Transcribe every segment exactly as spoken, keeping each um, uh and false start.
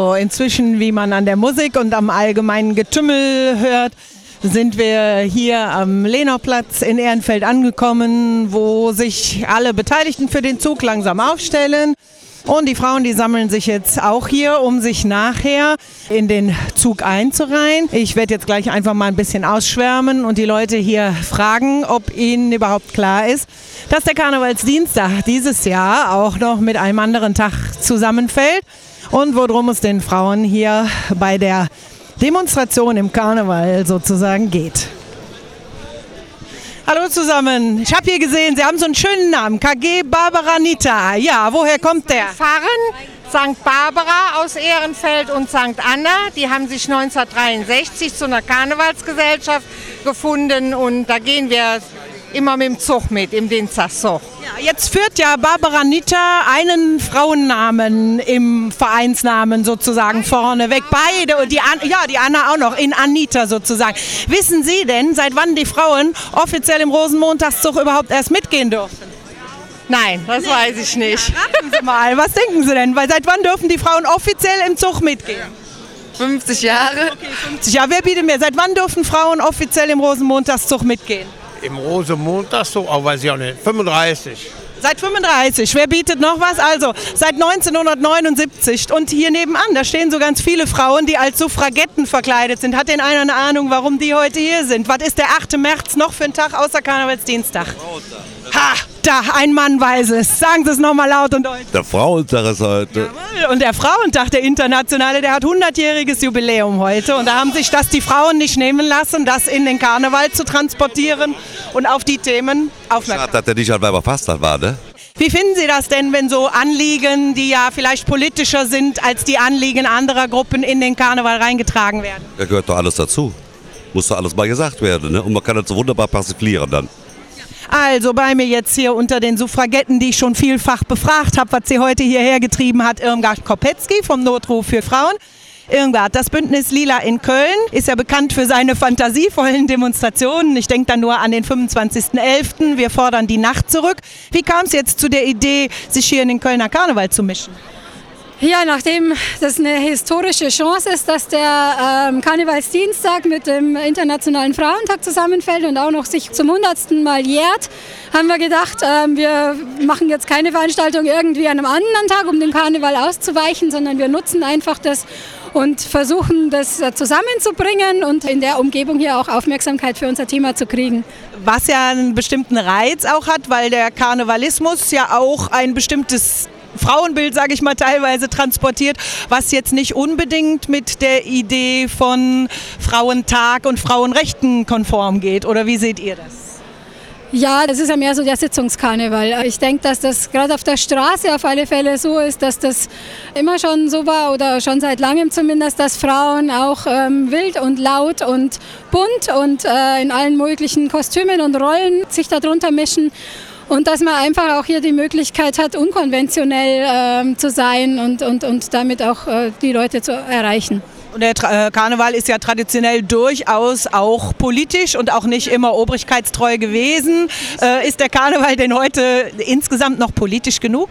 Also inzwischen, wie man an der Musik und am allgemeinen Getümmel hört, sind wir hier am Lehnauplatz in Ehrenfeld angekommen, wo sich alle Beteiligten für den Zug langsam aufstellen. Und die Frauen, die sammeln sich jetzt auch hier, um sich nachher in den Zug einzureihen. Ich werde jetzt gleich einfach mal ein bisschen ausschwärmen und die Leute hier fragen, ob ihnen überhaupt klar ist, dass der Karnevalsdienstag dieses Jahr auch noch mit einem anderen Tag zusammenfällt und worum es den Frauen hier bei der Demonstration im Karneval sozusagen geht. Hallo zusammen, ich habe hier gesehen, Sie haben so einen schönen Namen, K G Barbaranita. Ja, woher kommt der? Pfarren, Sankt Barbara aus Ehrenfeld und Sankt Anna, die haben sich neunzehnhundertdreiundsechzig zu einer Karnevalsgesellschaft gefunden und da gehen wir immer mit dem Zug mit, im Dienstagszug. Ja, jetzt führt ja Barbaranita einen Frauennamen im Vereinsnamen sozusagen vorne weg. Beide, und die An- ja, die Anna auch noch, in Anita sozusagen. Wissen Sie denn, seit wann die Frauen offiziell im Rosenmontagszug überhaupt erst mitgehen dürfen? Nein, das nee. weiß ich nicht. Ja, raten Sie mal, was denken Sie denn? Weil seit wann dürfen die Frauen offiziell im Zug mitgehen? fünfzig Jahre. Okay, fünfzig Jahre. Wer bietet mir? Seit wann dürfen Frauen offiziell im Rosenmontagszug mitgehen? Im Rosenmontagszug, auch weiß ich auch nicht, fünfunddreißig. Seit fünfunddreißig. Wer bietet noch was? Also seit neunzehnhundertneunundsiebzig. Und hier nebenan, da stehen so ganz viele Frauen, die als Suffragetten verkleidet sind. Hat denn einer eine Ahnung, warum die heute hier sind? Was ist der achte März noch für ein Tag außer Karnevalsdienstag? Ha, da, ein Mann weiß es. Sagen Sie es nochmal laut und deutlich. Der Frauentag ist heute. Jawohl. Und der Frauentag, der internationale, der hat hundertjähriges Jubiläum heute. Und da haben sich das die Frauen nicht nehmen lassen, das in den Karneval zu transportieren und auf die Themen aufmerksam. Schade, dass der nicht an Weiberfastnacht war, ne? Wie finden Sie das denn, wenn so Anliegen, die ja vielleicht politischer sind als die Anliegen anderer Gruppen, in den Karneval reingetragen werden? Da gehört doch alles dazu. Muss doch alles mal gesagt werden, ne? Und man kann das so wunderbar persiflieren dann. Also bei mir jetzt hier unter den Suffragetten, die ich schon vielfach befragt habe, was sie heute hierher getrieben hat, Irmgard Kopetzky vom Notruf für Frauen. Irmgard, das Bündnis Lila in Köln ist ja bekannt für seine fantasievollen Demonstrationen. Ich denke da nur an den fünfundzwanzigsten elften Wir fordern die Nacht zurück. Wie kam es jetzt zu der Idee, sich hier in den Kölner Karneval zu mischen? Ja, nachdem das eine historische Chance ist, dass der ähm, Karnevalsdienstag mit dem Internationalen Frauentag zusammenfällt und auch noch sich zum hundertsten Mal jährt, haben wir gedacht, ähm, wir machen jetzt keine Veranstaltung irgendwie an einem anderen Tag, um dem Karneval auszuweichen, sondern wir nutzen einfach das und versuchen, das zusammenzubringen und in der Umgebung hier auch Aufmerksamkeit für unser Thema zu kriegen. Was ja einen bestimmten Reiz auch hat, weil der Karnevalismus ja auch ein bestimmtes Frauenbild, sage ich mal, teilweise transportiert, was jetzt nicht unbedingt mit der Idee von Frauentag und Frauenrechten konform geht. Oder wie seht ihr das? Ja, das ist ja mehr so der Sitzungskarneval. Ich denke, dass das gerade auf der Straße auf alle Fälle so ist, dass das immer schon so war oder schon seit langem zumindest, dass Frauen auch ähm, wild und laut und bunt und äh, in allen möglichen Kostümen und Rollen sich darunter mischen. Und dass man einfach auch hier die Möglichkeit hat, unkonventionell ähm, zu sein und, und, und damit auch äh, die Leute zu erreichen. Und der Tra- äh, Karneval ist ja traditionell durchaus auch politisch und auch nicht immer obrigkeitstreu gewesen. Äh, ist der Karneval denn heute insgesamt noch politisch genug?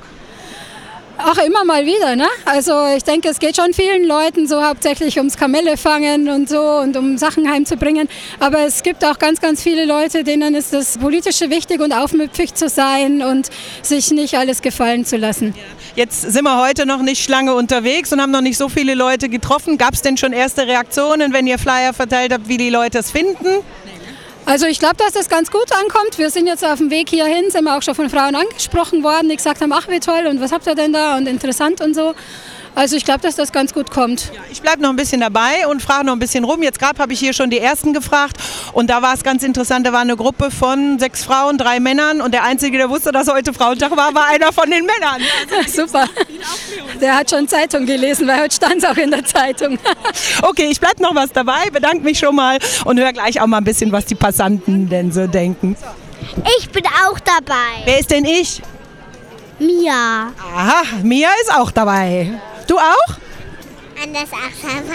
Auch immer mal wieder, ne? Also ich denke, es geht schon vielen Leuten so hauptsächlich ums Kamelle fangen und so und um Sachen heimzubringen. Aber es gibt auch ganz, ganz viele Leute, denen ist das Politische wichtig und aufmüpfig zu sein und sich nicht alles gefallen zu lassen. Jetzt sind wir heute noch nicht lange unterwegs und haben noch nicht so viele Leute getroffen. Gab es denn schon erste Reaktionen, wenn ihr Flyer verteilt habt, wie die Leute es finden? Also ich glaube, dass das ganz gut ankommt. Wir sind jetzt auf dem Weg hierhin, sind wir auch schon von Frauen angesprochen worden, die gesagt haben, ach wie toll und was habt ihr denn da und interessant und so. Also ich glaube, dass das ganz gut kommt. Ja, ich bleibe noch ein bisschen dabei und frage noch ein bisschen rum. Jetzt gerade habe ich hier schon die Ersten gefragt und da war es ganz interessant, da war eine Gruppe von sechs Frauen, drei Männern und der Einzige, der wusste, dass heute Frauentag war, war einer von den Männern. Also super. Der hat schon Zeitung gelesen, weil heute stand es auch in der Zeitung. Okay, ich bleibe noch was dabei, bedanke mich schon mal und höre gleich auch mal ein bisschen, was die Passanten denn so denken. Ich bin auch dabei. Wer ist denn ich? Mia. Aha, Mia ist auch dabei. Du auch? An das Achterbahn.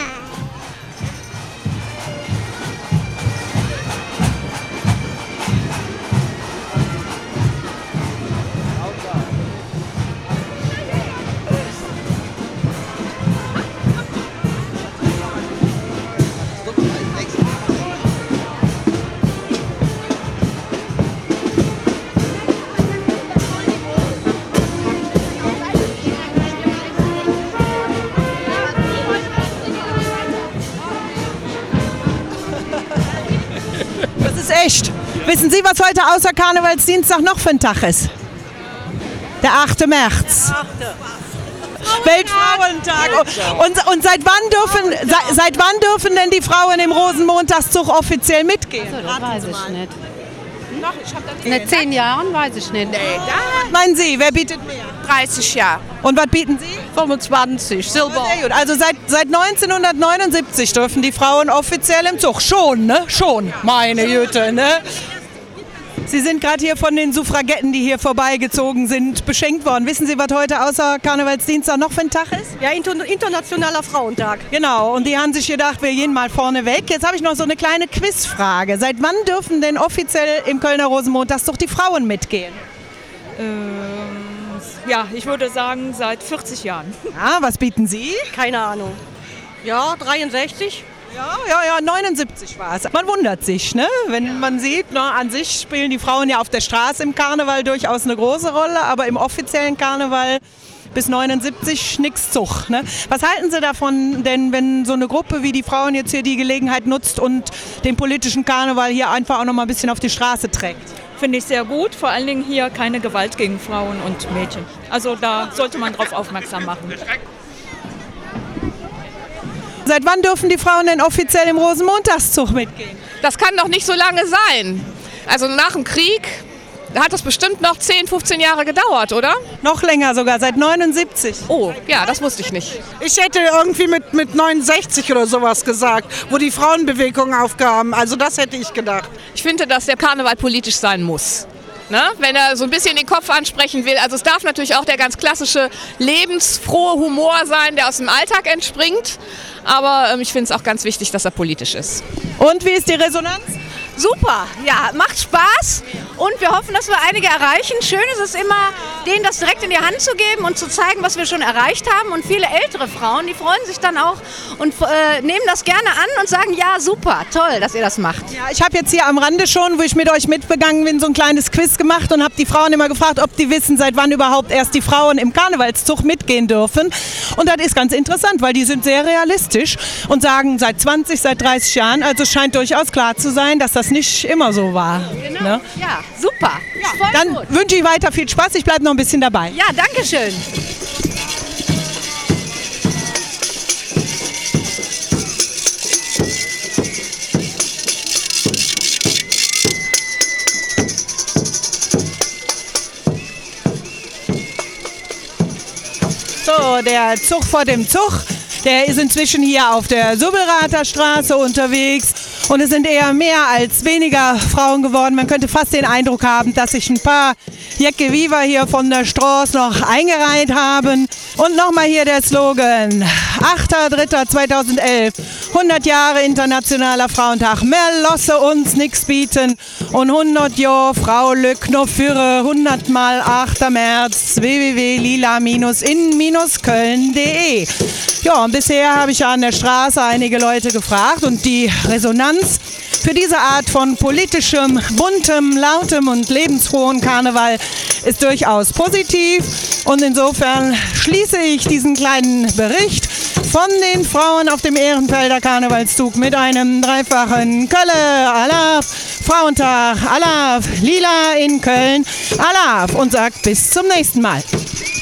Wissen Sie, was heute außer Karnevalsdienstag noch für ein Tag ist? Der achte März. Weltfrauentag. Und, und seit wann dürfen seit, seit wann dürfen denn die Frauen im Rosenmontagszug offiziell mitgehen? Also, das weiß ich nicht. In zehn Jahren weiß ich nicht. Nee, was meinen Sie, wer bietet mehr? dreißig Jahre. Und was bieten Sie? fünfundzwanzig, Silber. Sehr gut. Also seit, seit neunzehnhundertneunundsiebzig dürfen die Frauen offiziell im Zug. Schon, ne? Schon. Meine Güte, ne? Sie sind gerade hier von den Suffragetten, die hier vorbeigezogen sind, beschenkt worden. Wissen Sie, was heute außer Karnevalsdienstag noch für ein Tag ist? Ja, Internationaler Frauentag. Genau, und die haben sich gedacht, wir gehen mal vorne weg. Jetzt habe ich noch so eine kleine Quizfrage. Seit wann dürfen denn offiziell im Kölner Rosenmontagszug die Frauen mitgehen? Ähm, ja, ich würde sagen seit vierzig Jahren. Ja, was bieten Sie? Keine Ahnung. Ja, dreiundsechzig. Ja, ja, ja, neunundsiebzig war es. Man wundert sich, ne? Wenn man sieht, ne, an sich spielen die Frauen ja auf der Straße im Karneval durchaus eine große Rolle, aber im offiziellen Karneval bis neunundsiebzig nix Zug. Ne? Was halten Sie davon, denn wenn so eine Gruppe wie die Frauen jetzt hier die Gelegenheit nutzt und den politischen Karneval hier einfach auch noch mal ein bisschen auf die Straße trägt? Finde ich sehr gut, vor allen Dingen hier keine Gewalt gegen Frauen und Mädchen. Also da sollte man drauf aufmerksam machen. Seit wann dürfen die Frauen denn offiziell im Rosenmontagszug mitgehen? Das kann doch nicht so lange sein. Also nach dem Krieg hat das bestimmt noch zehn, fünfzehn Jahre gedauert, oder? Noch länger sogar, seit neunundsiebzig. Oh, ja, das wusste ich nicht. Ich hätte irgendwie mit, mit neunundsechzig oder sowas gesagt, wo die Frauenbewegung aufkam. Also das hätte ich gedacht. Ich finde, dass der Karneval politisch sein muss. Ne? Wenn er so ein bisschen den Kopf ansprechen will. Also es darf natürlich auch der ganz klassische lebensfrohe Humor sein, der aus dem Alltag entspringt. Aber ähm, ich finde es auch ganz wichtig, dass er politisch ist. Und wie ist die Resonanz? Super, ja, macht Spaß und wir hoffen, dass wir einige erreichen. Schön ist es immer, denen das direkt in die Hand zu geben und zu zeigen, was wir schon erreicht haben. Und viele ältere Frauen, die freuen sich dann auch und äh, nehmen das gerne an und sagen, ja, super, toll, dass ihr das macht. Ja, ich habe jetzt hier am Rande schon, wo ich mit euch mitbegangen bin, so ein kleines Quiz gemacht und habe die Frauen immer gefragt, ob die wissen, seit wann überhaupt erst die Frauen im Karnevalszug mitgehen dürfen. Und das ist ganz interessant, weil die sind sehr realistisch und sagen seit zwanzig, seit dreißig Jahren. Also es scheint durchaus klar zu sein, dass das nicht immer so war. Genau. Ne? Ja, super. Ja, dann wünsche ich weiter viel Spaß. Ich bleibe noch ein bisschen dabei. Ja, danke schön. So, der Zug vor dem Zug. Der ist inzwischen hier auf der Subbelrather Straße unterwegs und es sind eher mehr als weniger Frauen geworden. Man könnte fast den Eindruck haben, dass sich ein paar Jecke Viva hier von der Straße noch eingereiht haben. Und nochmal hier der Slogan, achter dritter zweitausendelf, hundert Jahre Internationaler Frauentag, mehr losse uns nix bieten und hundert Jahre Frau Lück noch für hundert mal achter März, w w w punkt lila in köln punkt de. Ja, und bisher habe ich an der Straße einige Leute gefragt und die Resonanz für diese Art von politischem, buntem, lautem und lebensfrohen Karneval ist durchaus positiv. Und insofern schließe ich diesen kleinen Bericht von den Frauen auf dem Ehrenfelder Karnevalszug mit einem dreifachen Kölle, Alaf, Frauentag, Alaf, Lila in Köln, Alaf und sagt bis zum nächsten Mal.